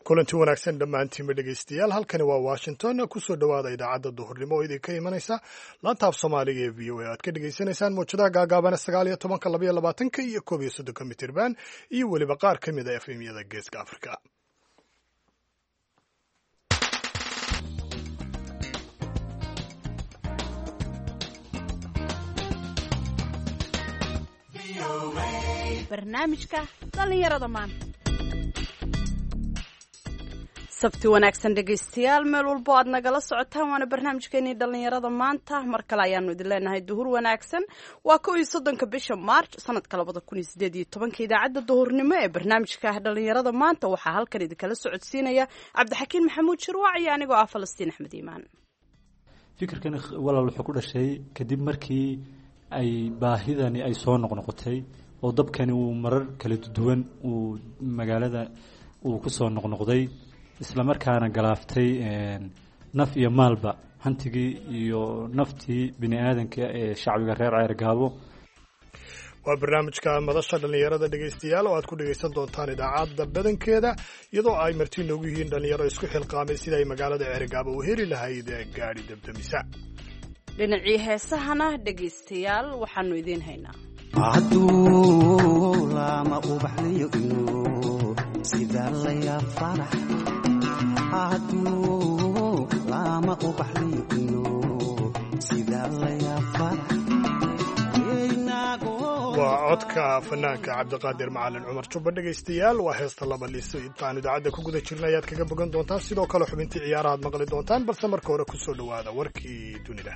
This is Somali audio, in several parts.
kulanti wanaagsan dhammaantiinba dhegaystayaal halkani waa washington kusoo dhowaada idaacadda duhurnimo oo idinka imanaysa laantaaf soomaaliga ee v o a aad ka dhegaysanaysaan mawjadaha gaagaabana 19 22 iyo 31 mitirban iyo weliba qaar ka mid a efemyada geeska afrika. barnaamijka dhalinyarada maanta. sabti wanaagsan dhegaystayaal meel walbo aad nagala socotaan waana barnaamijkeenii dhalinyarada maanta mar kale ayaanu idin leenahay duhur wanaagsan waa 31 bisha March sanadka 2018 idaacadda duhurnimo ee barnaamijka dhalinyarada maanta waxaa halkan idinkala socodsiinaya Cabdixakiin Maxamuud Shirwaac iyo anigoo ah Falastiin Axmed Iimaan. fikirkan walaal wuxuu ku dhashay kadib markii ay baahidani ay soo noqnoqotay oo dabkani uu marar kala duwan uu magaalada uu ku soo noqnoqday isla markaana galaaftay naf iyo maalba hantigii iyo naftii bini aadanka ee shacbiga reer Ceergaabo. waa barnaamijka madasha dhalinyarada dhegaystayaal oo aad ku dhagaysan doontaan idaacadda badankeeda iyadoo ay marti noogu yihiin dhalinyaro isku xilqaamay sida ay magaalada Ceergaabo u heli lahayd gaari dabdamisa. dhinacii heesahana dhegaystayaal waxaanu idiin haynaa عدو لما أبحلي إنه سيدا ليا فرح عدو لما أبحلي إنه سيدا ليا فرح waa codka fanaanka Cabdiqaadir Macalin Cumar Jubba dhagaystayaal waa heesta laba liso intaan idaacadda ku guda jirnay aad kaga bogan doontaan sidoo kale xubintii ciyaaraha aad maqli doontaan balse marka hore ku soo dhawaada warkii dunida.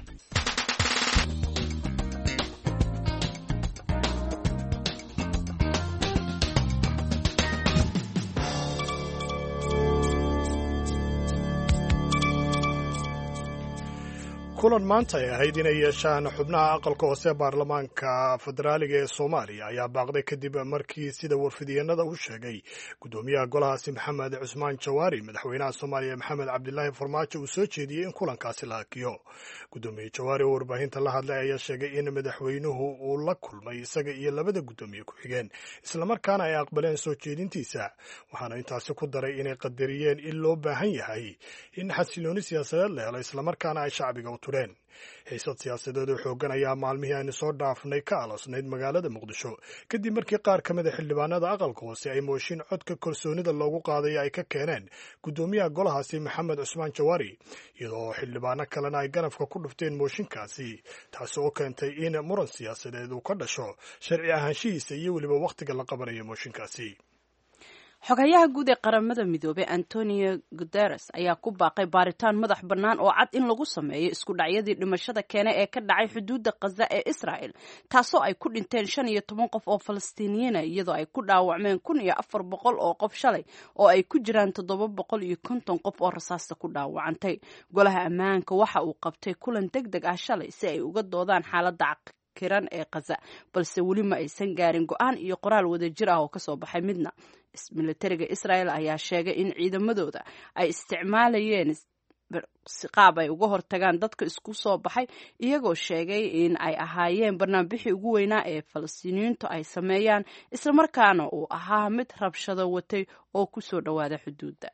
kulan maanta ay ahayd inay yeeshaan xubnaha aqalka hoose baarlamaanka federaaliga ee Soomaaliya ayaa baaqday kadib markii sida warfidiyeenada uu sheegay gudoomiyaha golahaasi Maxamed Cusmaan Jawaari madaxweynaha Soomaaliya Maxamed Cabdilaahi Farmaajo uu soo jeediyay in kulankaasi la hakiyo. gudoomiye Jawaari oo warbaahinta la hadlay ayaa sheegay in madaxweynuhu uu la kulmay isaga iyo labada gudoomiye ku xigeen isla markaana ay aqbaleen soo jeedintiisa waxaana intaasi ku daray inay qadariyeen in loo baahan yahay in xasilooni siyaasadeed la helo isla markaana ay shacbiga u xiisad siyaasadeed oo xooggan ayaa maalmihii aynu soo dhaafnay ka aloosnayd magaalada Muqdisho kadib markii qaar ka mid a xildhibaanada aqalka hoose ay mooshin codka kalsoonida loogu qaaday ay ka keeneen gudoomiyaha golahaasi Maxamed Cusmaan Jawaari iyadoo xildhibaano kalena ay ganafka ku dhufteen mooshinkaasi taasi oo keentay in muran siyaasadeed uu ka dhasho sharci ahaanshihiisa iyo weliba wakhtiga la qabanayo mooshinkaasi. xogayaha guud ee qaramada midoobay Antonio Guterres ayaa ku baaqay baaritaan madax bannaan oo cad in lagu sameeyo isku dhacyadii dhimashada keenay ee ka dhacay xuduudda Gaza ee Israel taasoo ay ku dhinteen 15 qof oo Falastiiniyiin ah iyadoo ay ku dhaawacmeen 1400 oo qof shalay oo ay ku jiraan 750 qof oo rasaasta ku dhaawacantay. golaha ammaanka waxa uu qabtay kulan degdeg ah shalay si ay uga doodaan xaaladda kiran ee Gaza balse weli ma aysan gaarin go'aan iyo qoraal wadajir ah oo ka soo baxay midna. militariga Israel ayaa sheegay in ciidamadooda ay isticmaalayeen qaab ay uga hortagaan dadka isku soo baxay iyagoo sheegay in ay ahaayeen barnaamijkii ugu weynaa ee Falastiiniyiintu ay sameeyaan isla markaana uu ahaa mid rabshado watay oo ku soo dhawaada xuduudda.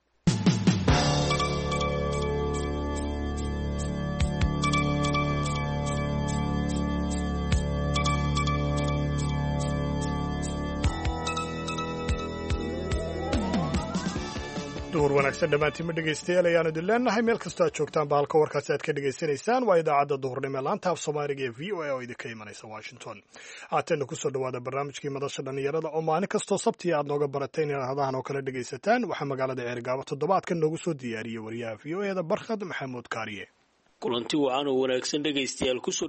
duhur wanaagsan dhammaantiinba dhegaystayaal ayaanu idin leenahay meel kastoo aad joogtaan ba halka warkaasi aad ka dhegaysanaysaan waa idaacadda duhurnimo ee laanta af soomaaliga ee v o a oo idinka imanaysa Washington. haatanna kusoo dhawaada barnaamijkii madasha dhalinyarada oo maalin kastoo sabtiya aad nooga barateen inaad hadahan oo kale dhegaysataan waxaa magaalada Ceergaabo toddobaadkan noogu soo diyaariyey wariyaha v o a-da Barkhad Maxamuud Kaariye. kulanti wacan oo wanaagsan dhegaystayaal kusoo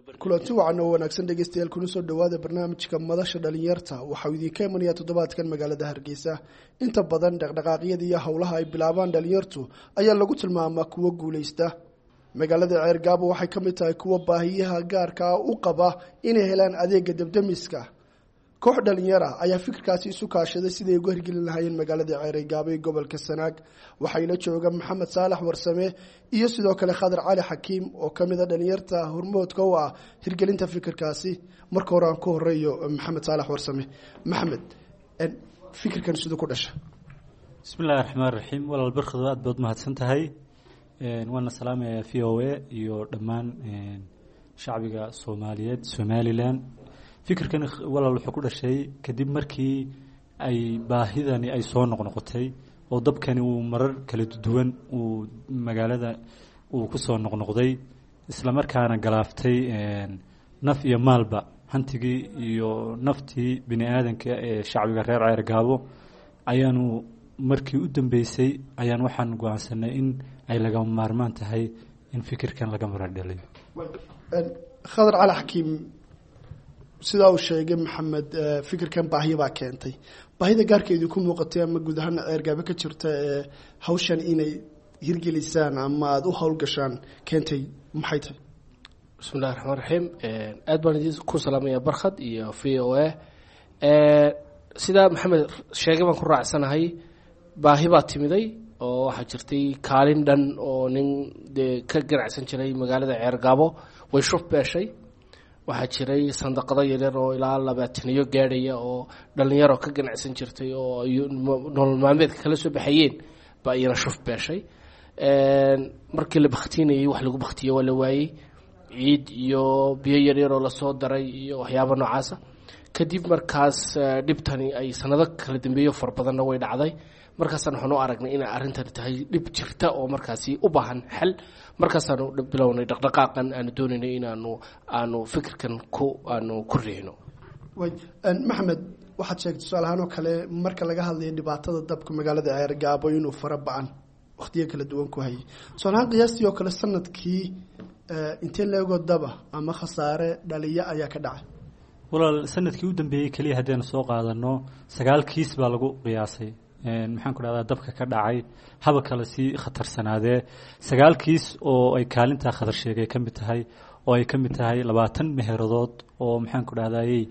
dhawaada barnaamijka madasha dhalinyarta waxaa idinka imanaya toddobaadkan magaalada Hargeysa. inta badan dhaqdhaqaaqyada iyo howlaha ay bilaabaan dhalinyartu ayaa lagu tilmaamaa kuwa guuleysta. magaalada Ceergaabo waxay ka mid tahay kuwa baahiyaha gaarka ah u qaba inay helaan adeega dabdamiska. koox dhalinyaro ayaa fikirkaasi isu kaashaday sidii ay uga hirgelin lahaayeen magaalada Ceergaabo ee gobolka Sanaag. waxayna jooga Maxamed Saalax Warsame iyo sidoo kale Khadar Cali Xakiim oo kamid ah dhalinyarta hormoodka u ah hirgelinta fikirkaasi. marka hore aan ku horeeyo Maxamed Saalax Warsame. Maxamed, fikirkan sidoo ku dhashay bismillahi raxmaan raxiim walaal barkado aad baad mahadsan tahay waana salaamayaa v o a iyo dhammaan shacbiga soomaaliyeed somalilan fikirkan walaal wuxuu ku dhashay kadib markii ay baahidani ay soo noqnoqotay oo dabkani uu marar kala duwan uu magaalada uu ku soo noqnoqday isla markaana galaaftay naf iyo maalba hantigii iyo naftii bini aadanka ee shacbiga reer ceergaabo ayaanu markii u dambeysay ayaan waxaan go'aansanay in ay lagama maarmaan tahay in fikirkan laga maradhaliyo khadar cali xakiim sidaa uu sheegay maxamed fikirkan baahiya baa keentay baahida gaarkeedu ku muuqatay ama guud ahaan ceergaabo ka jirta ee hawshan inay hirgelisaan ama aada u howlgashaan keentay maxay tahay bismillahi raxmaan raxiim aad baan idin ku salaamaya barkhad iyo v o a sidaa maxamed sheegay baan ku raacsanahay baahi baa timiday oo waxaa jirtay kaalin dhan oo nin dee ka ganacsan jiray magaalada ceergaabo way shuf beeshay waxaa jiray sandaqado yaryar oo ilaa 20 gaadhaya oo dhalinyaro ka ganacsan jirtay oo nolol maalmeedka kala soo baxayeen baa iyana shuf beeshay markii la baktiinayay wax lagu baktiyo waa la waayey ciid iyo biyo yaryar oo lasoo daray iyo waxyaabo noocaasa kadib markaas dhibtani ay sanado kala dambeeyo far badanna way dhacday markaasaan waxaan u aragnay inay arrintani tahay dhib jirta oo markaasi u baahan xal markaasaanu bilownay dhaqdhaqaaqan aanu doonaynay inaanu fikirkan aanu ku riixno maxamed waxaad sheegtay tusaale ahaan oo kale marka laga hadlayo dhibaatada dabka magaalada ceergaabo inuu fara ba-an waqtiyo kala duwan ku hayay tusaale ahaan qiyaastii oo kale sanadkii intee leegoo daba ama khasaare dhaliyo ayaa ka dhacay walaal sanadkii u dambeeyey keliya haddaynu soo qaadano 9 kiis baa lagu qiyaasay maxaan ku dhahdaa dabka ka dhacay haba kale sii khatarsanaadee 9 kiis oo ay kaalintaa khatar sheegay ka mid tahay oo ay ka mid tahay 20 meheradood oo maxaan ku dhahdayey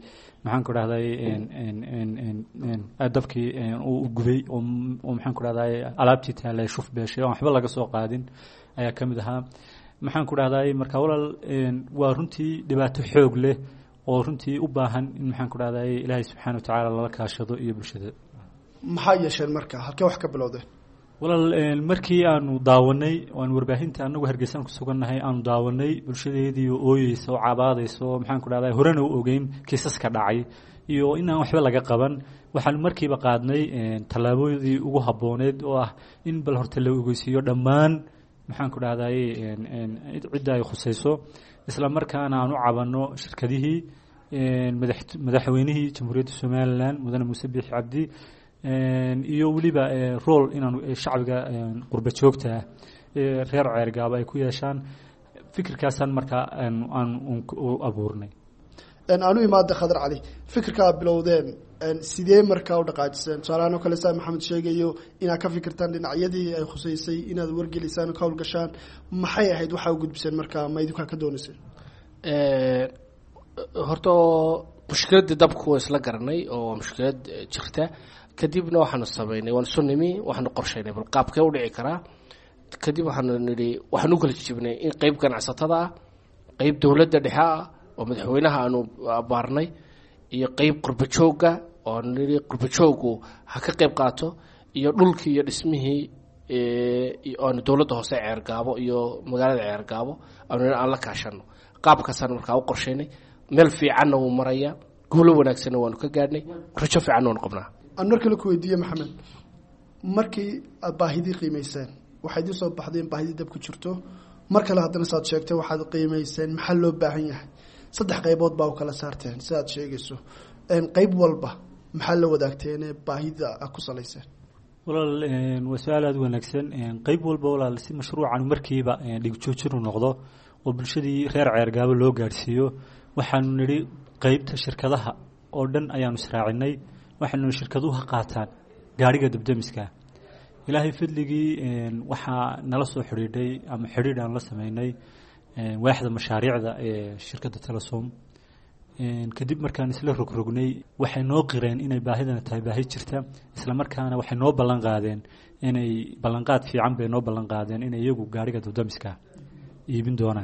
dabkii uu gubay oo maxaan ku dhahday alaabtii taalay shuf beeshay oo waxba laga soo qaadin ayaa ka mid ahaa maxaan ku dhahday marka walaal waa runtii dhibaato xoog leh oo runtii u baahan in maxaan ku dhahday ilaahay subxaana wa tacaala lala kaashado iyo bulshada maxaa yeesheen marka halkee wax ka bilowdeen walaal markii aanu daawanay aan warbaahinta anagu hargeysan ku sugannahay aanu daawanay bulshadeedii oo ooyeysa oo cabaadaysa oo maxaan ku dhahday horena u ogeyn kiisaska dhacay iyo inaan waxba laga qaban waxaan markiiba qaadnay tallaabooyadii ugu habbooneed oo ah in bal horta la ogeysiiyo dhammaan maxaan ku dhahday cidda ay khusayso isla markaana aan u cabanno shirkadihii madaxweynihii jamhuuriyadda somalilan mudane muuse biixi cabdi iyo weliba rool inaanu shacbiga qurba joogta ah reer ceergaabo ay ku yeeshaan fikirkaasaan markaa aan u abuurnay aanu imaada khadar cali fikirkaa bilowdeen sidee markaa u dhaqaajiseen tusaalahaan oo kale saa maxamed sheegayo inaad ka fikirtaan dhinacyadii ay khuseysay inaad wargelisaan ka howlgashaan maxay ahayd waxaa u gudbiseen markaa ma idinkaa ka doonayseen horta mushkiladda dabku waa isla garanay oo mushkilad jirta kadibna waxaanu sameynay waan isu nimi waxaanu qorshaynay bal qaabkee u dhici karaa kadib waxaanu nidhi waxaanu u kala jijibnay in qeyb ganacsatada ah qeyb dowladda dhexe ah oo madaxweynaha aanu abaarnay iyo qeyb qurbajooga oo aanu nidhi qurbajoogu ha ka qeyb qaato iyo dhulkii iyo dhismihii aanu dowladda hoose ceergaabo iyo magaalada ceergaabo aanu nidhi aan la kaashano qaabkaasaan markaa u qorshaynay meel fiicanna wuu maraya guulo wanaagsanna waanu ka gaadhnay rajo fiicanna waanu qabnaa aan mar kale ku weydiiye maxamed markii aad baahidii qiimayseen waxaa idiin soo baxday in baahidii dab ku jirto mar kale haddana saad sheegtay waxaad qiimayseen maxaa loo baahan yahay 3 qaybood baa u kala saarteen sidaad sheegayso qayb walba maxaa la wadaagteen baahida ku salayseen walaal waa su-aal aada u wanaagsan qayb walba walaal si mashruucan markiiba dhigjoojin u noqdo oo bulshadii reer ceergaabo loo gaadhsiiyo waxaanu nidhi qaybta shirkadaha oo dhan ayaanu israacinay waxaanu shirkaduhu qaataan gaariga dabdamiska ilaahay fadligii waxaa nala soo xidhiidhay ama xidhiidh aan la sameynay waaxda mashaariicda ee shirkadda telesom kadib markaan isla rogrognay waxay noo qireen inay baahidana tahay baahi jirta isla markaana waxay noo ballan qaadeen inay ballanqaad fiican bay noo ballan qaadeen inay iyagu gaariga dabdamiska iibin doonaan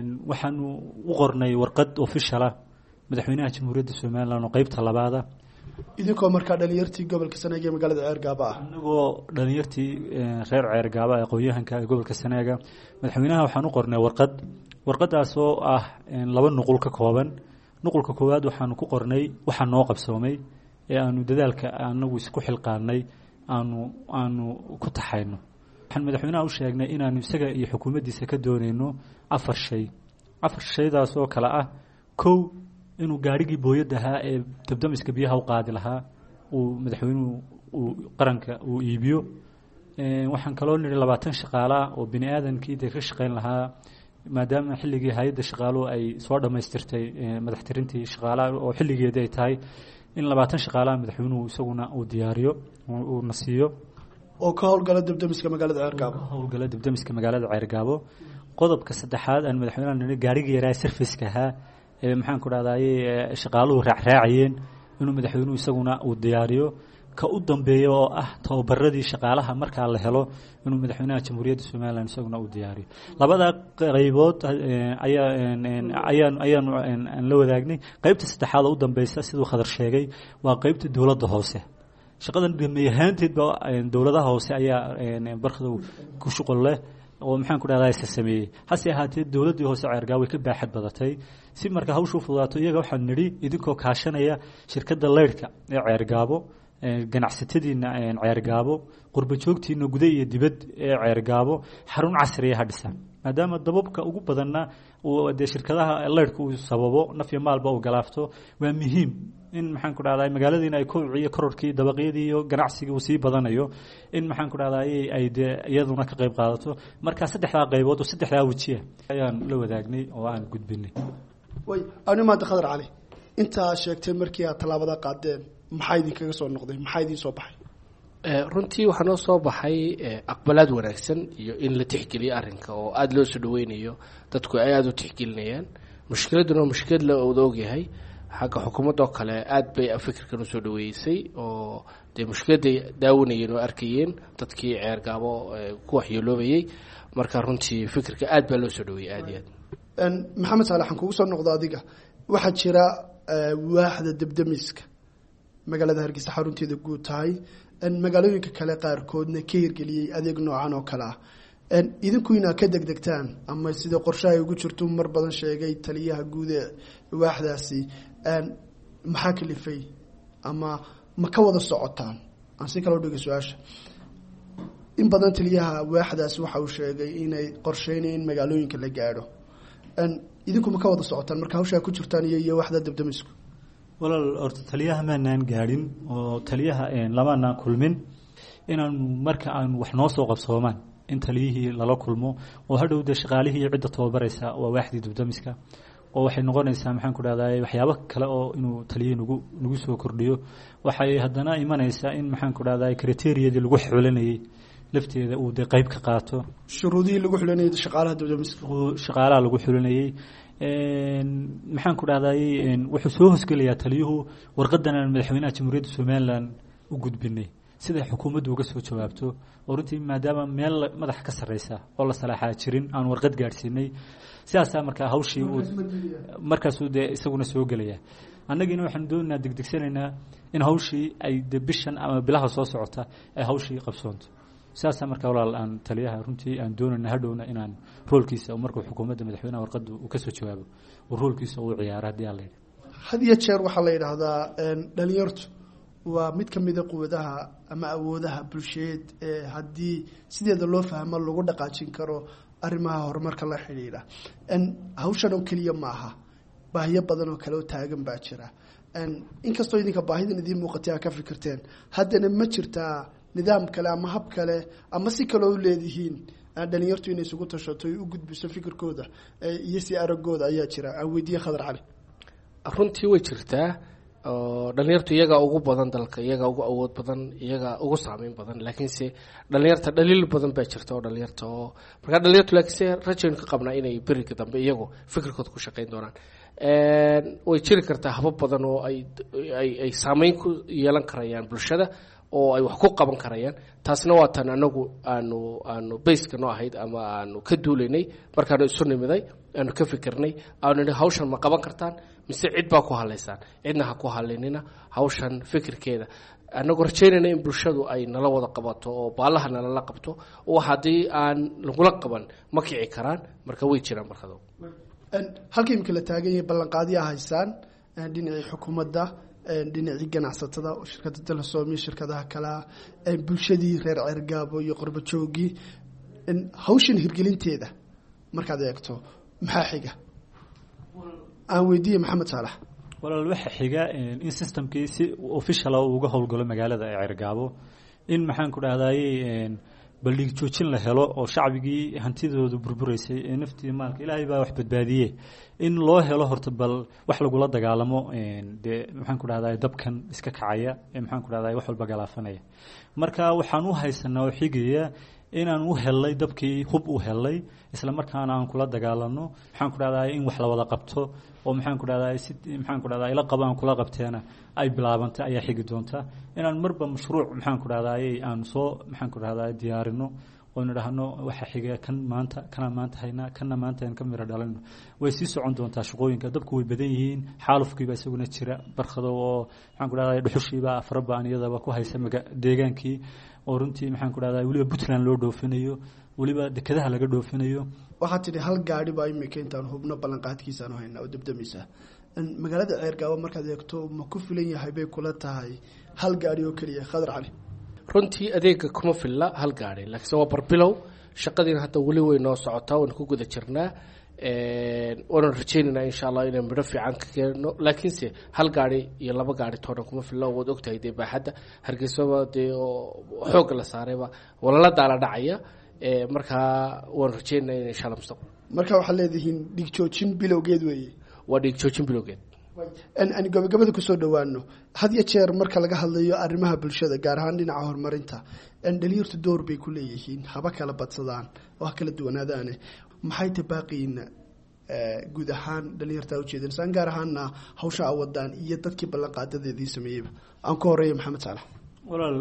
waxaanu u qornay warqad officiala madaxweynaha jamhuuriyadda somalilan oo qaybta labaada idinkoo markaa dhalinyartii gobolka Sanaaga ee magaalada Ceergaaba ah anagoo dhalinyartii reer Ceergaaba ee aqoonyahanka ee gobolka Sanaaga madaxweynaha waxaan u qornay warqadaas oo ah laba nuqul ka kooban nuqulka koowaad waxaan ku qornay waxa noo qabsoomay ee aanu dadaalka anagu isku xilqaanay aanu ku taxayno waxaan madaxweynaha u sheegnay inaanu isaga iyo xukuumaddiisa ka doonayno afar shaydaas oo kala ah kow inuu gaarigii booyadda ahaa ee dabdamiska biyaha u qaadi lahaa uu madaxweynuhu uu qaranka uu iibiyo waxaan kaloo nidhi 20 shaqaale ah oo bini aadamkii ka shaqayn lahaa maadaama xilligii hay'adda shaqaaluhu ay soo dhamaystirtay madaxtirintii shaqaalaha oo xilligeedii ay tahay in 20 shaqaalaha madaxweynuhu isaguna uu diyaariyo uu nasiyo oo ka howlgala dabdamiska magaalada Ceergaabo qodobka saddexaad aan madaxweynaha nidhi gaarigii yaraa service-ka ahaa maxaan ku dhahdaayay shaqaaluhu raacayeen inuu madaxweynuhu isaguna uu diyaariyo ka u dambeeyo oo ah tababaradii shaqaalaha marka la helo inuu madaxweynaha jamhuuriyadda Soomaaliland isaguna uu diyaariyo labada qaybood ayaan la wadaagnay qaybta saddexaad oo u dambaysa sidoo khadar sheegay waa qaybta dawladda hoose shaqadan dhameeyaanteed dawladaha hoose ayaa barkada ku shaqo leh oo maxaan ku dhahdaa sameeyay hase ahaatee dawladii hoose Ceergaabo way ka baaxad badatay si marka hawshu fududaato iyaga waxaan nidhi idinkoo kaashanaya shirkadda leyrka ee Ceergaabo ganacsatadiina Ceergaabo qurba joogtiina gudaha iyo dibad ee Ceergaabo xarun casri ah dhisa maadaama dababka ugu badanna oo shirkadaha leyrka uu sababo naf iyo maalba uu galaafto waa muhiim in maxaan ku dhahdaa magaaladiina ay kobciyo kororkii dabaqyadii iyo ganacsiga uu sii badanayo in maxaan ku dhahdaa ay iyaduna ka qayb qaadato marka saddexda qaybood oo saddexda wajiye ayaan la wadaagnay oo aan gudbinay way animaad Khadar Cali inta sheegtay markii aad talaabada qaadeen maxay idin kaga soo noqday maxay idin soo baxay runtii waxaa noo soo baxay aqbalaad wanaagsan iyo in la tixgeliyo arrinka oo aada loo soo dhaweynayo dadku ay aada u tixgelinayaan mushkiladuna mushkilad la ogyahay xagga xukuumadda oo kale aad bay fikirkan u soo dhaweysay oo dee mushkiladay daawanayeen oo arkayeen dadkii Ceergaabo ku waxyeeloobayay marka runtii fikirka aad baa loo soo dhaweeyay aad iyo aad maxamed saalax aan kugu soo noqdo adiga waxaa jira waaxda dabdamiska magaalada Hargeysa xarunteeda guud tahay magaalooyinka kale qaarkoodna ka hirgeliyay adeeg noocan oo kale ah idinku ina ka degdegtaan ama sida qorshaha ugu jirto mar badan sheegay taliyaha guud ee waaxdaasi maxaa kalifay ama ma ka wada socotaan aan si kala dhigo su'aasha in badan taliyaha waaxdaasi waxa uu sheegay inay qorsheynayeen magaalooyinka la gaadho idinku ma ka wada socotaan marka hawsha ku jirtaan iyo waaxda dabdamisku walaal horta taliyaha maanaan gaadhin oo taliyaha lamaanaan kulmin inaan marka aan wax noo soo qabsoomaan in taliyihii lala kulmo oo hadhow shaqaalihii iyo cidda tababaraysa waa waaxdii dabdamiska oo waxay noqonaysaa maxaan ku dhahdaa waxyaabo kale oo inuu taliyihii nagu soo kordhiyo waxay haddana imanaysaa in maxaan ku dhahdaa kriteeriyadii lagu xulanayay lafteeda uu qayb ka qaato shuruudihii lagu xulanayay shaqaalaha lagu xulanayay maxaan ku dhahdaa wuxuu soo hosgelayaa taliyuhu warqadan aan madaxweynaha jamhuuriyadda Soomaaliland u gudbinay sida xukuumaddu uga soo jawaabto oo runtii maadaama meel madax ka sareysa oo la salaaxaa jirin aan warqad gaarsiinay sidaas marka hawshii markaas uu isaguna soo gelaya annagina waxaan doonaynaa degdegsanaynaa in hawshii ay bishan ama bilaha soo socota ay hawshii qabsoonto sidaas marka walaal aan taliyaha runtii aan doonaynaa hadhowna inaan roolkiisa markuu xukuumadda madaxweynaha warqaddu uu ka soo jawaabo oo roolkiisa uu ciyaaro haddii aan la yidhi had iyo jeer waxaa la yidhaahdaa dhalinyartu waa mid ka mid ah quwadaha ama awoodaha bulsheed ee haddii sideeda loo fahmo lagu dhaqaajin karo arrimaha horumarka la xidhiidha hawshan oo keliya ma aha baahiyo badan oo kale oo taagan baa jira inkastoo idinka baahidan idiin muuqatay aa ka fikirteen haddana ma jirtaa nidaam kale ama hab kale ama si kale u leedihiin dhalinyartu inay isugu tashato u gudbiso fikirkooda iyo si aragooda ayaa jira aan weydiiye Khadar Cali runtii way jirtaa oo dhalinyartu iyaga ugu badan dalka iyaga ugu awood badan iyaga ugu saameyn badan laakiinse dhalinyarta dhaliil badan baa jirta oo dhalinyarta oo marka dhalinyartu laakiinse rajayn ka qabnaa inay beriga dambe iyagu fikirkooda ku shaqeyn doonaan way jiri kartaa habab badan oo ay saameyn ku yeelan karayaan bulshada oo ay wax ku qaban karayaan taasna waa tan anagu aanu bayska noo ahayd ama aanu ka duulaynay markaanu isu nimiday aanu ka fikirnay aanu hawshan ma qaban kartaan mise cid baa ku halaysaan. Cidna ha ku halinina hawshan fikirkeeda. Anagoo rajaynayna in bulshadu ay nala wada qabato oo baalaha nala qabto oo haddii aan lagula qaban ma kici karaan, marka way jiraan markado. halka imika la taagan yahay ballanqaadyo haysaan dhinacii xukuumadda, dhinacii ganacsatada oo shirkadda Telesom iyo shirkadaha kale, bulshadii reer Ceergaabo iyo qurbajoogii, hawshan hirgelinteeda markaad eegto maxaa xiga? aan weydiiyey Maxamed Saalax. walaal waxa xiga in systemkii si official ah uga howlgalo magaalada Ceergaabo, in maxaan ku dhahdaayay baldhig joojin la helo oo shacbigii hantidoodu burbureysay ee naftii maalka Ilaahay baa wax badbaadiyay, in loo helo horta bal wax lagula dagaalamo de maxaan ku dhahdaayay dabkan iska kacaya ee maxaan ku dhahdaayay wax walba galaafanaya. marka waxaan u haysanaa oo xigaya inaan u helay dabkii hub u helay, isla markaana aan kula dagaalano, maxaan ku dhahdaayay in wax la wada qabto oo maxaan ku dhahdaayay si maxaan ku dhahdaayay la qabaan kula qabteena ay bilaabantay ayaa xigi doonta. inaan marba mashruuc maxaan ku dhahdaayay aan soo maxaan ku dhahdaayay diyaarino oo nidhaahno waxa xiga kan maanta kana maanta hayna kana maanta aan ka mira dhalino. way sii socon doontaa shaqooyinka, dabku way badan yihiin, xaalufkiiba isaguna jira, barkado oo maxaan ku dhahdaayay dhuxushiiba farabaan iyadaba ku haysa deegaankii oo runtii maxaan ku dhahdaayay waliba Puntland loo dhoofinayo, waliba dekedaha laga dhoofinayo. waxaad tidhi hal gaadhi baa imika intaan hubno ballanqaadkiisaan u haynaa oo dabdamisa. magaalada Ceergaabo markaad eegto ma ku filan yahay bay kula tahay hal gaadhi oo keliya? Khadar Cali. runtii adeega kuma filla hal gaadhi, laakiin waa barbilow. shaqadiina hadda weli way noo socotaa, waan ku guda jirnaa, waan rajaynaynaa insha Allah inaan midho fiican ka keeno. laakiinse hal gaadhi iyo laba gaadhi toona kuma filla. waad ogtahay dee baaxadda Hargeysa dee xoog la saarayba walala daala dhacaya, markaa waan rajaynaynaa in insha Allah mustaqbal. marka waxaad leedihiin dhig joojin bilowgeed weeye? waa dhig joojin bilowgeed. aan gabagabada kusoo dhawaano, had iyo jeer marka laga hadlayo arrimaha bulshada gaar ahaan dhinaca horumarinta, dhalinyartu door bay ku leeyihiin, haba kala badsadaan oo ha kala duwanaadaane. maxay tabaaqiina guud ahaan dhalinyarta ujeedinaysan, gaar ahaanna hawsha awadaan iyo dadkii ballanqaadadeedii sameeyeyba? aan ku horeeyo Maxamed Saalax. walaal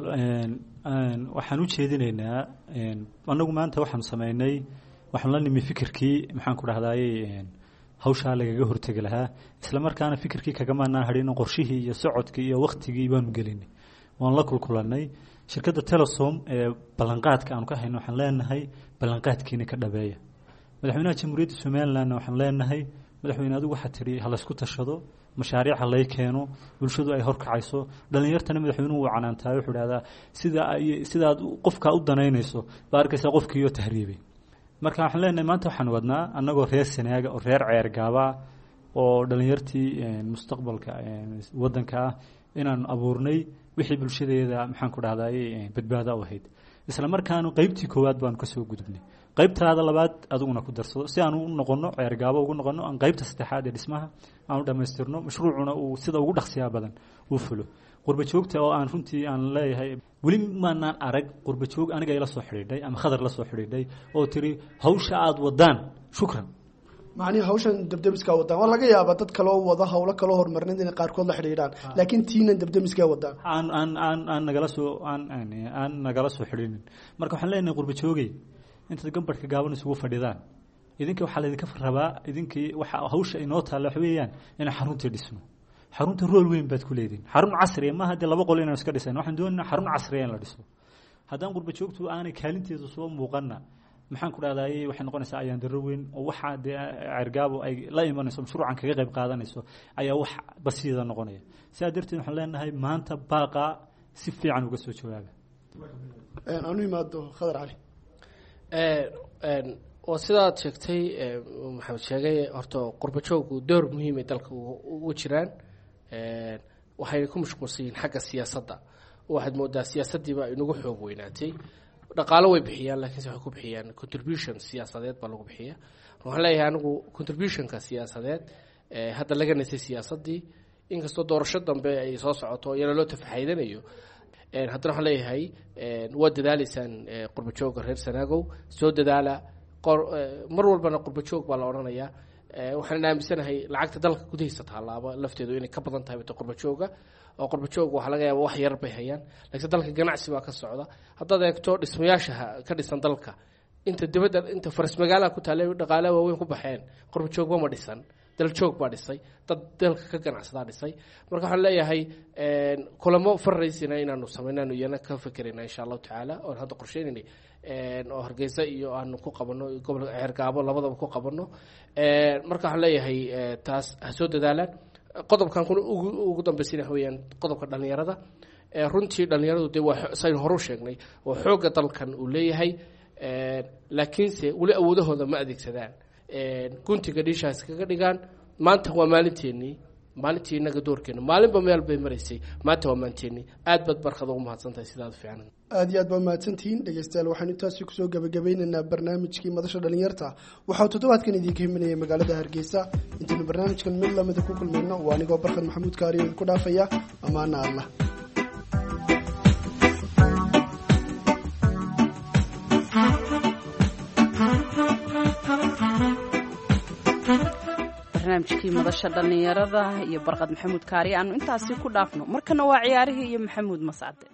waxaan u jeedinaynaa anagu maanta waxaan sameynay, waxaan la nimi fikirkii maxaan ku dhahdaayay hawshaa lagaga hortegi lahaa, isla markaana fikirkii kagamaanaan hadhin, qorshihii iyo socodkii iyo waqtigii baanu gelinay, waan la kulkulanay. shirkadda Telesom ee ballanqaadka aanu ka hayno waxaan leenahay ballanqaadkiina ka dhabeeya. madaxweynaha jamhuuriyadda Somalilandna waxaan leenahay madaxweyne adigu waxaad tidhi ha laysku tashado, mashaariic ha lay keeno, bulshadu ay horkacayso. dhalinyartana madaxweynuhu wuu canaantahay, wuxuu dhahdaa sidaad qofkaa u danaynayso baa arkaysaa qofkiioo tahriibay. marka waxaan leenahay maanta waxaan wadnaa annagoo reer Sanaaga oo reer Ceergaaba oo dhalinyartii mustaqbalka waddanka ah inaan abuurnay wixii bulshadeeda maxaan ku dhahdaayay badbaado u ahayd. isla markaana qaybtii koowaad baanu ka soo gudubnay, qaybtaada labaad adiguna ku darsado si aan u noqono Ceergaabo ugu noqono, aan qaybta saddexaad ee dhismaha aan u dhamaystirno, mashruucuna uu sida ugu dhaqsiyaa badan uu fulo. qurbajoogta oo aan runtii aan leeyahay weli maanaan arag qurbajoog aniga ila soo xidhiidhay ama Khadar la soo xidhiidhay oo tiri hawsha aad wadaan shukran. macnaheedu hawshan dabdamiska wadaan waa laga yaabaa dad kale oo wada hawlo kale oo horumarineed inay qaarkood la xidhiidhaan, laakiin tiinan dabdamiska wadaan aan nagala soo xidhiidhin. marka waxaan leenahay qurbajoogay intaad gambarka gaaban isugu fadhidaan, idinka waxaa laydinka rabaa, idinkii waxa hawsha inoo taalla waxa weeyaan inaan xaruntii dhisno. xarunta rool weyn baad ku leediin, xarun casri ah maaha dee laba qol inaan iska dhisayno, waxaan doonaynaa xarun casri ah in la dhiso. haddaan qurbajoogtu aanay kaalinteedu soo muuqanna maxaan ku dhahdaayay waxay noqonaysaa ayaan darro weyn oo waxa dee Ceergaabo ay la imanayso mashruucan kaga qayb qaadanayso ayaa wax basiida noqonaya. sidaa darteed waxaan leenahay maanta baaqa si fiican uga soo jawaaba. aanu imaado Khadar Cali. oo sidaad sheegtay maxamed sheegay, horta qurbajoogku door muhiim ah dalka ugu jiraan. waxay ku mashquulsan yihiin xagga siyaasadda, waxaad moodaa siyaasaddiiba inagu xoog weynaatay. dhaqaalo way bixiyaan, laakiinse waxay ku bixiyaan contribution siyaasadeed baa lagu bixiya. waxaan leeyahay anigu contributionka siyaasadeed hadda laga nasay siyaasaddii, inkastoo doorasho dambe ay soo socoto iyana loo tafaxaydanayo, haddana waxaan leeyahay waad dadaalaysaan qurbajoogga reer Sanaagow, soo dadaala. mar walbana qurbajoog baa la odhanayaa. waxaan aaminsanahay lacagta dalka gudihiisa taalaaba lafteedu inay ka badan tahay qurbajooga, oo qurbajoog waxaa laga yaabaa wax yar bay hayaan, laakiin dalka ganacsi baa ka socda. haddaad eegto dhismayaasha ka dhisan dalka, inta dibadda inta faras magaalaha ku taallay dhaqaalaha waaweyn ku baxeen, qurbajoogba ma dhisan. daljoog baa dhisay dad dalka ka ganacsadaa dhisay marka waxaan leeyahay kulamo faraysina inaanu samaynaanu iyana ka fekerayna insha allahu tacaala oon hadda qorsheynanay oo hargeysa iyo aanu ku qabano gobolka Ceergaabo labadaba ku qabano marka waxaan leeyahay taas ha soo dadaalaan qodobkan ugu dambeysina weeyaan qodobka dhalinyarada runtii dhalinyaradu dee waa saynu horu sheegnay oo xooga dalkan uu leeyahay laakiinse weli awoodahooda ma adeegsadaan guntiga dhiishaas kaga dhigaan maanta waa maalintii inaga doorkeena maalinba meel bay maraysay maanta waa maanteennii aad baad barkada ugu mahadsantahay sidaad fiican aad iyo aad baa mahadsantihiin dhegeystayaal waxaan intaasi kusoo gabagabeynaynaa barnaamijkii madasha dhalinyarta waxaa toddobaadkan idinka himinaya magaalada hargeysa intaynu barnaamijkan mid lamida ku kulmayno waa anigoo barkad maxamuud kaariyo idinku dhaafaya ammaana allah barnaamijkii madasha dhalinyarada iyo barqad maxamuud kaari aanu intaasi ku dhaafno markana waa ciyaarihii iyo maxamuud mascade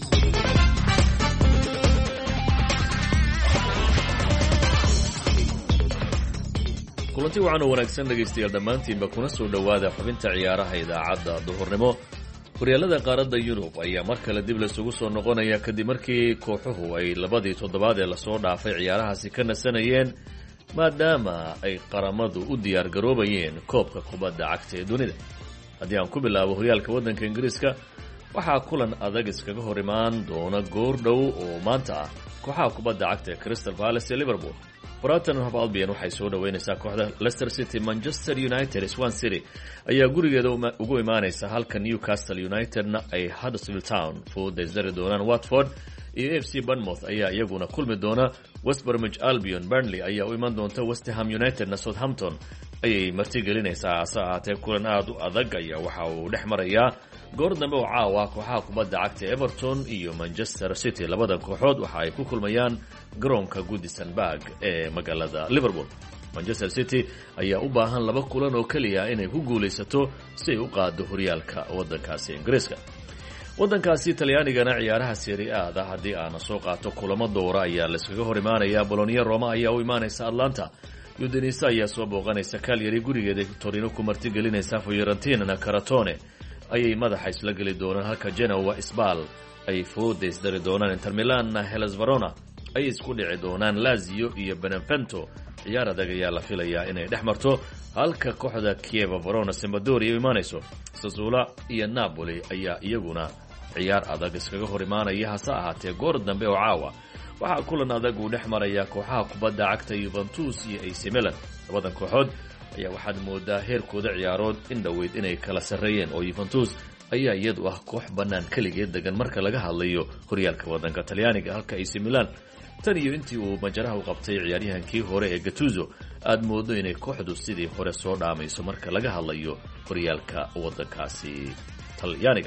kulanti wacan oo wanaagsan dhegaystayaal dhammaantiinba kuna soo dhowaada xubinta ciyaaraha idaacadda duhurnimo horyaalada qaaradda yurub ayaa mar kale dib laysugu soo noqonaya kadib markii kooxuhu ay labadii toddobaad ee lasoo dhaafay ciyaarahaasi ka nasanayeen maadaama ay qaramadu u diyaar garoobayeen koobka kubadda cagta ee dunida haddii aan ku bilaabo horyaalka waddanka ingiriiska waxaa kulan adag iskaga hor imaan doona goor dhow oo maanta ah kooxaha kubadda cagta ee Crystal Palace ee Liverpool Brighton and Hove Albion waxay soo dhaweynaysaa kooxda Leicester City Manchester United Swansea City ayaa gurigeeda ugu imaanaysa halka Newcastle Unitedna ay Huddersfield Town foodaysan doonaan Watford iyo FC Bournemouth ayaa iyaguna kulmi doona West Bromwich Albion Burnley ayaa u iman doonta West Ham United na Southampton ayay martigelinaysaa ase ahaatee kulan aad u adag ayaa waxa uu dhex marayaa goor dambe oo caawa kooxaha kubadda cagta Everton iyo Manchester City labada kooxood waxa ay ku kulmayaan garoonka Goodison Park ee magaalada Liverpool Manchester City ayaa u baahan laba kulan oo kaliya inay ku guulaysato si ay u qaado horyaalka waddankaasi Ingiriiska waddankaasi Talyaanigana ciyaaraha Serie A haddii aan soo qaato kulamo doora ayaa la iskaga hor imaanaya Bologna Roma ayaa u imaanaysa Atlanta Udinese ayaa soo booqanaysa Cagliari gurigeeda Torino ku martigelinaysa Fiorentina Crotone ayay madaxa isla geli doonaan halka Genoa Spal ay foodaysan doonaan Inter Milan Hellas Verona ay isku dhici doonaan Lazio iyo Benevento ciyaar adag ayaa la filayaa inay dhex marto halka kooxda Chievo Verona Sampdoria imaanayso Sassuolo iyo Napoli ayaa iyaguna ciyaar adag iskaga hor imaanaya hase ahaatee goor dambe oo caawa waxaa kulan adag uu dhex maraya kooxaha kubadda cagta Juventus iyo AC Milan labadan kooxood ayaa waxaad moodaa heerkooda ciyaarood in dhaweyd inay kala sarreeyeen oo Juventus ayaa iyadu ah koox bannaan kaligeed degan marka laga hadlayo horyaalka waddanka Talyaaniga halka AC Milan tan iyo intii uu majaraha u qabtay ciyaaryahankii hore ee Gattuso aad moodo inay kooxdu sidii hore soo dhaamayso marka laga hadlayo horyaalka waddankaasi Talyaaniga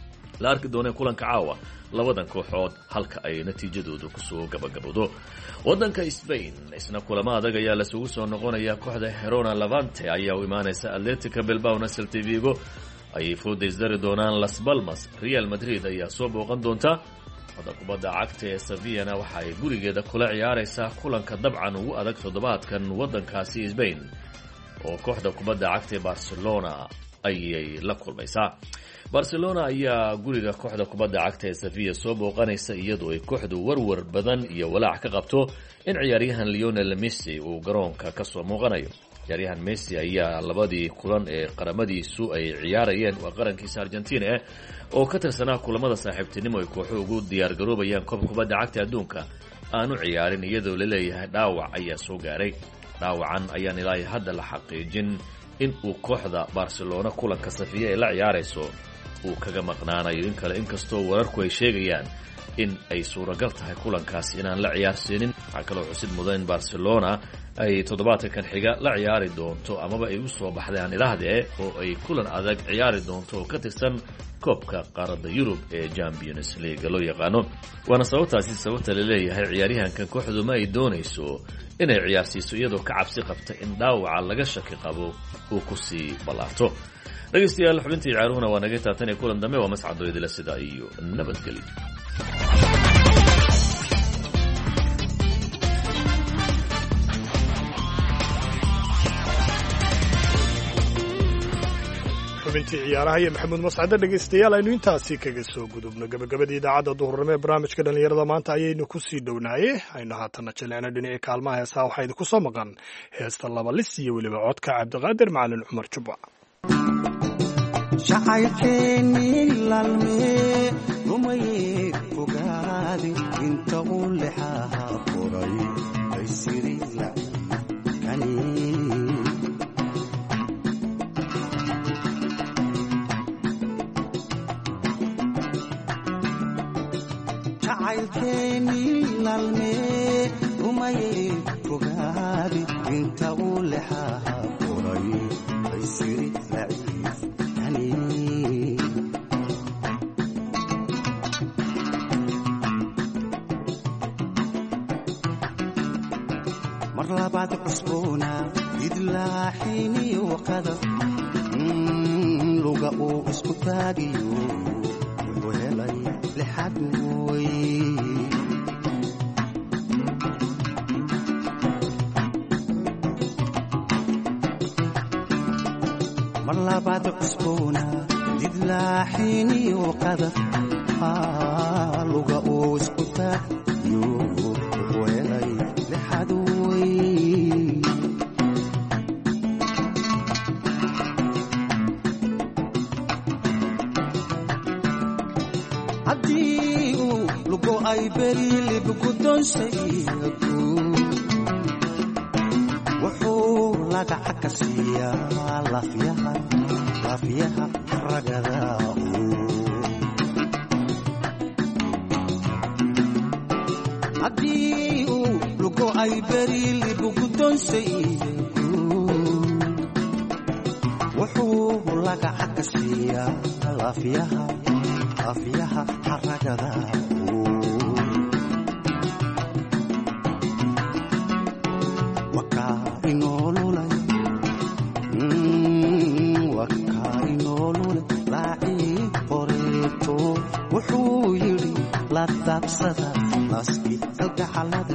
la arki doonay kulanka caawa labadan kooxood halka ay natiijadoodu ku soo gabagabado waddanka Spain isna kulamo adag ayaa la isugu soo noqonaya kooxda Girona Levante ayaa u imaanaysa Atletico Bilbao na Celta Vigo ay foodaysan doonaan Las Palmas Real Madrid ayaa soo booqan doonta kooxda kubadda cagta ee Sevilla waxa ay gurigeeda kula ciyaaraysaa kulanka dabcan ugu adag toddobaadkan waddankaasi Spain oo kooxda kubadda cagta ee Barcelona ayay la kulmaysaa Barcelona ayaa guriga kooxda kubadda cagta ee Sevilla soo booqanaysa iyadoo ay kooxdu warwar badan iyo walaac ka qabto in ciyaaryahan Lionel Messi uu garoonka ka soo muuqanayo ciyaaryahan Messi ayaa labadii kulan ee qaramadiisu ay ciyaarayeen waa qarankiisa Argentina oo ka tirsanaa kulamada saaxiibtinimo ay kooxuhu ugu diyaar garoobayaan koobka kubadda cagta adduunka aanu ciyaarin iyadoo la leeyahay dhaawac ayaa soo gaaray dhaawacan ayaan ilaa hadda la xaqiijin in uu kooxda Barcelona kulanka Sevilla ay la ciyaarayso uu kaga maqnaanayo in kale inkastoo wararku ay sheegayaan in ay suuragal tahay kulankaas inaan la ciyaarsiinin waxaa kaloo xusid mudan in Barcelona ay toddobaadkan xiga la ciyaari doonto amaba ay u soo baxdeen ilaahdee oo ay kulan adag ciyaari doonto oo ka tirsan koobka qaaradda Yurub ee Champions League loo yaqaano waana sababta la leeyahay ciyaaryahankan kooxdu ma ay doonayso inay ciyaarsiiso iyadoo ka cabsi qabta in dhaawaca laga shaki qabo uu ku sii balaarto dhegeystayaal xubintii ciyaaruhuna waa naga taatan ee kulan dambe waa mascad doydila sida iyo nabadgelyo xubintii ciyaaraha iyo maxamuud mascade dhegaystayaal aynu intaasi kaga soo gudubno gabagabadii idaacadda duhurnimo ee barnaamijka dhallinyarada maanta ayaynu ku sii dhownaayey aynu haatana jaleecna dhinacii kaalmaha heesaha waxaa idinku soo maqan heesta laba lis iyo weliba codka cabdiqaadir macalin cumar jubba jacaylkeennii laalmee rumayee fogaade inta uu lexaha furay bay siri laciifkani jacaylkeennii laalmee rumayee fogaade inta uu lexaha furay bay siri laciifkani mar labaad cusboona idlaaxiniyo qadar luga uu isku taagiyo wuxuu helay lixad mooy mar labaad cusboona idlaaxiniyo qadar luga uu isku taagiyo wuxuu helay lixad haddii uu lugo ay beri libgudonsaygu wuxuu lagaca ka siiyaa lafyaha ragada haddii uu lugo ay beri libgudonsaygu wuxuu lagaca ka siiyaa lafyaha xaragada wakaa inoolulay laacii qoreeto wuxuu yidhi la daabsada naski kalgacalada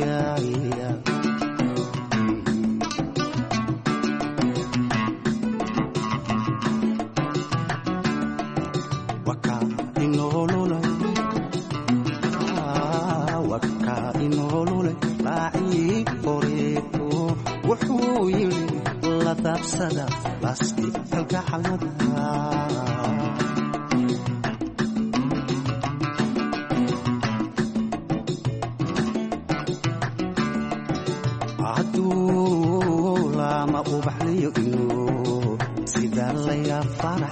wuxuu yidhi la daabsada naski kalgacalada hadduu lama ubaxliyo inuu sidaa layaa farax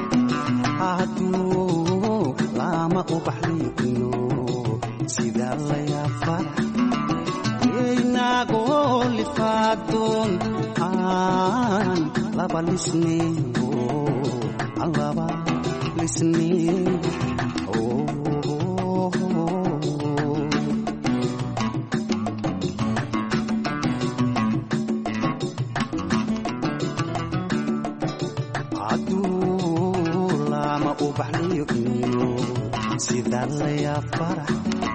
hadduu lama ubaxliyo inuu sidaa layaa farax inagoo lifaadoon aan laba lisneeyo hadduu lama ubaxliyo inuu sidaa layaa farax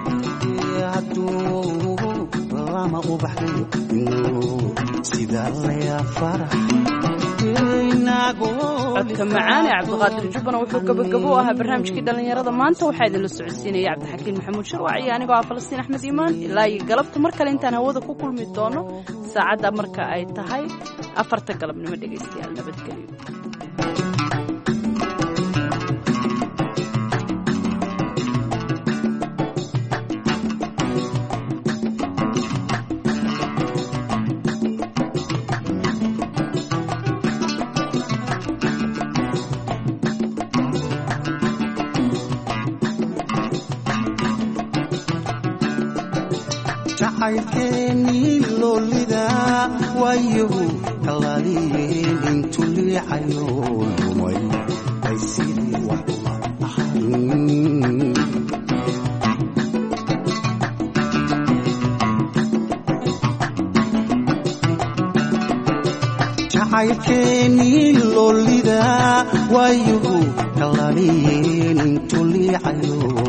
hadduu lama ubaxliyo inuu sidaa layaa farax codka macaane cabdiqaadir jubbana wuxuu gabagabo u ahaa barnaamijkii dhallinyarada maanta waxaa idinla socodsiinaya cabdixakiin maxamuud sharwac iyo anigoo ah falastiin axmed iimaan ilaa iyo galabta mar kale intaan hawada ku kulmi doono saacadda marka ay tahay 4 galabnimo dhegaystayaal nabadgelyo jacaylkeennii loolida waayahu kalaaliyeen intu liicayo lumay ay sidii wax uma ahayn jacaylkeennii loolida waayahu kalaaliyeen intu liicayo